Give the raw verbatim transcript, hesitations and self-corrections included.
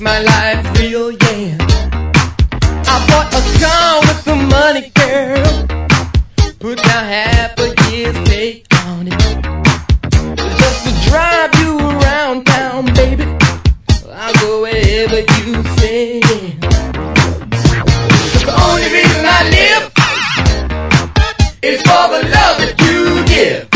my life real, yeah. I bought a car with some money, girl. Put down half a year's pay on it, just to drive you around town, baby. I'll go wherever you say. The only reason I live is for the love that you give.